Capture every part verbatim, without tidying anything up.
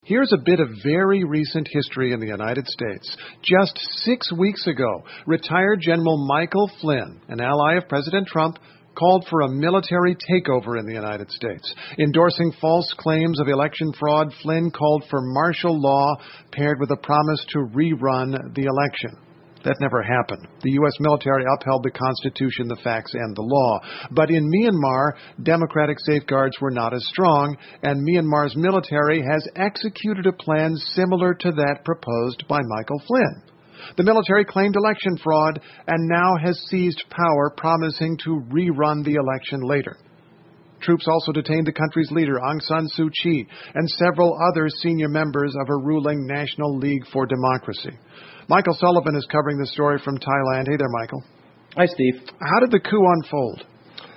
Here's a bit of very recent history in the United States. Just six weeks ago, retired General Michael Flynn, an ally of President Trump, called for a military takeover in the United States. Endorsing false claims of election fraud, Flynn called for martial law paired with a promise to rerun the election. That never happened. The U S military upheld the Constitution, the facts, and the law. But in Myanmar, democratic safeguards were not as strong, and Myanmar's military has executed a plan similar to that proposed by Michael Flynn. The military claimed election fraud and now has seized power, promising to rerun the election later. Troops also detained the country's leader, Aung San Suu Kyi, and several other senior members of a ruling National League for Democracy. Michael Sullivan is covering the story from Thailand. Hey there, Michael. Hi, Steve. How did the coup unfold?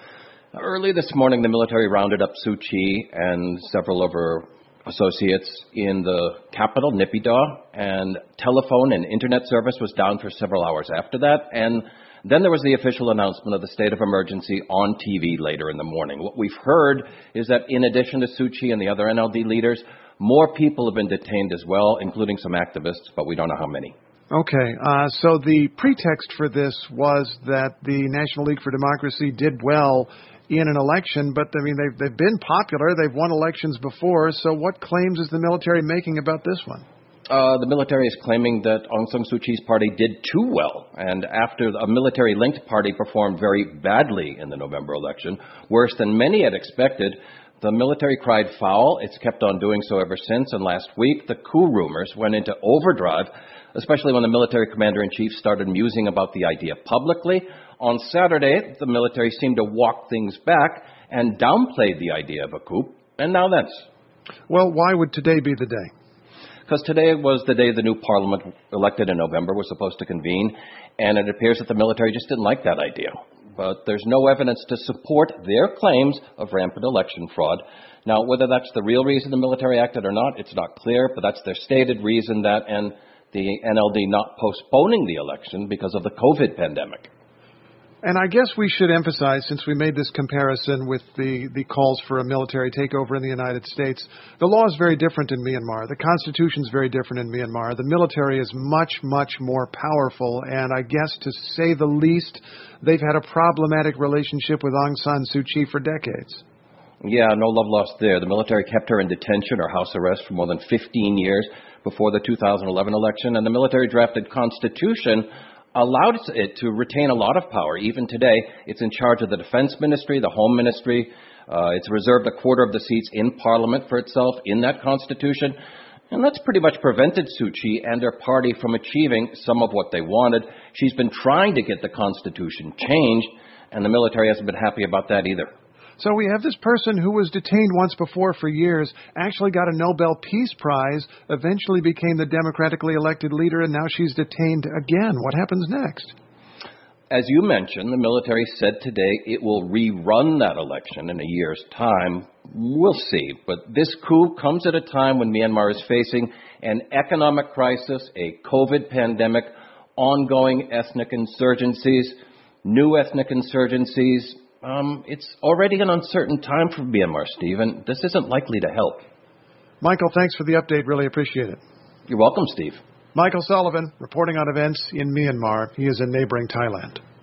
Early this morning, the military rounded up Suu Kyi and several of her associates in the capital, Naypyidaw, and telephone and internet service was down for several hours after that. And then there was the official announcement of the state of emergency on T V later in the morning. What we've heard is that in addition to Suu Kyi and the other N L D leaders, more people have been detained as well, including some activists, but we don't know how many. Okay, uh, so the pretext for this was that the National League for Democracy did well in an election, but I mean, they've, they've been popular, they've won elections before, so what claims is the military making about this one? Uh, the military is claiming that Aung San Suu Kyi's party did too well, and after a military-linked party performed very badly in the November election, worse than many had expected, the military cried foul. It's kept on doing so ever since, and last week the coup rumors went into overdrive, especially when the military commander-in-chief started musing about the idea publicly. On Saturday, the military seemed to walk things back and downplayed the idea of a coup, and now that's. Well, why would today be the day? Because today was the day the new parliament elected in November was supposed to convene, and it appears that the military just didn't like that idea. But there's no evidence to support their claims of rampant election fraud. Now, whether that's the real reason the military acted or not, it's not clear, but that's their stated reason, that and the N L D not postponing the election because of the COVID pandemic. And I guess we should emphasize, since we made this comparison with the, the calls for a military takeover in the United States, the law is very different in Myanmar. The Constitution is very different in Myanmar. The military is much, much more powerful, and I guess to say the least, they've had a problematic relationship with Aung San Suu Kyi for decades. Yeah, no love lost there. The military kept her in detention or house arrest for more than fifteen years before the two thousand eleven election, and the military-drafted Constitution allowed it to retain a lot of power. Even today, it's in charge of the Defense Ministry, the Home Ministry. Uh, it's reserved a quarter of the seats in Parliament for itself in that Constitution. And that's pretty much prevented Suu Kyi and her party from achieving some of what they wanted. She's been trying to get the Constitution changed, and the military hasn't been happy about that either. So we have this person who was detained once before for years, actually got a Nobel Peace Prize, eventually became the democratically elected leader, and now she's detained again. What happens next? As you mentioned, the military said today it will rerun that election in a year's time. We'll see. But this coup comes at a time when Myanmar is facing an economic crisis, a COVID pandemic, ongoing ethnic insurgencies, new ethnic insurgencies. Um, it's already an uncertain time for Myanmar, Steve, and this isn't likely to help. Michael, thanks for the update. Really appreciate it. You're welcome, Steve. Michael Sullivan, reporting on events in Myanmar. He is in neighboring Thailand.